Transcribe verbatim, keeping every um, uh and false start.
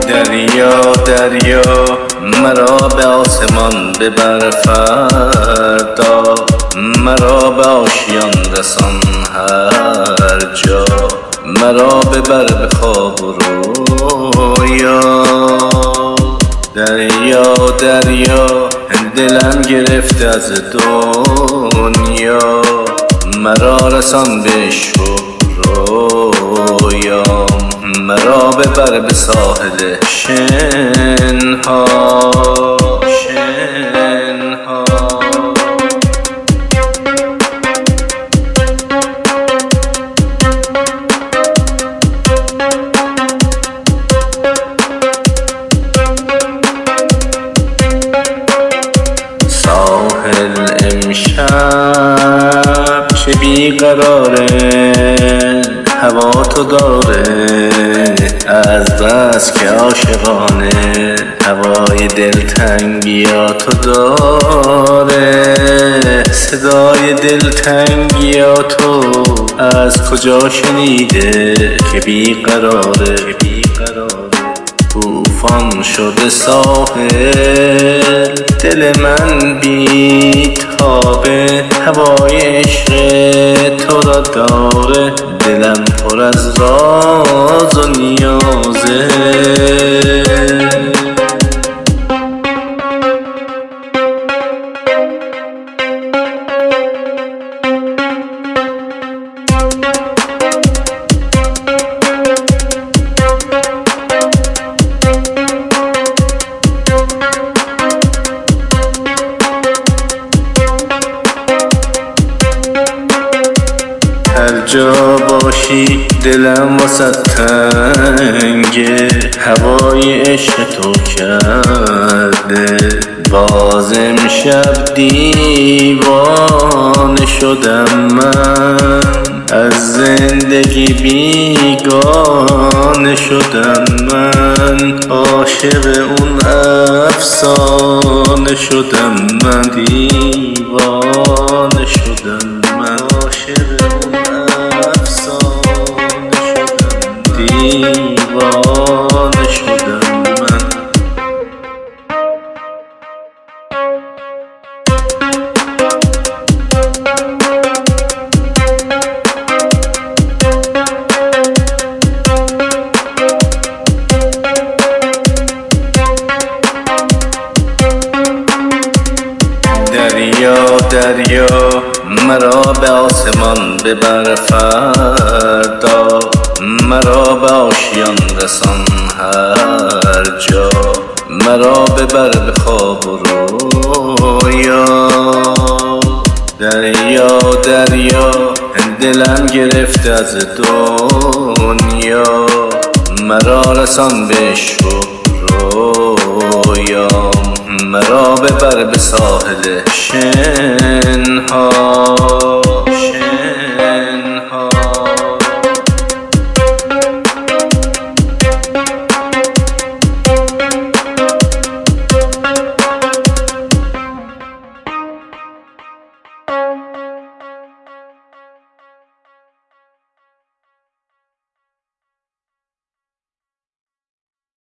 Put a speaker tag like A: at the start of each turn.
A: دریا دریا مرا به آسمان ببر فردا، مرا به آشیان رسان هر جا، مرا ببر به خواب و رویا. دریا دریا دلم گرفته از دنیا، مرا رسان به عشق و رویام، مرا ببر به ساحل شنها شنها. ساحل امشب چه بیقراره، هوا تو داره از بس که عاشقانه، هوای دلتنگیا تو داره، صدای دلتنگیا تو از کجا شنیده که بیقراره طوفان شده ساحل، دل من بیتابه، هوای عشق تو را داره، دلم پر از راز و نیازه. هر جا باشی دلم واسه تنگه، هوای عشق تو کرده، باز امشب دیوانه شدم من، از زندگی بیگانه شدم من، عاشق اون افسانه شدم من، دیوانه شدم من، عاشق اون افسانه شدم، دیوانه شدم من. دریا دریا مرا به آسمان ببر فردا، مرا به آشیان رسان هر جا، مرا ببر به خواب و رویا. دریا دریا دلم گرفته از دنیا، مرا رسان به عشق و رویام، مرا ببر به ساحل شنها.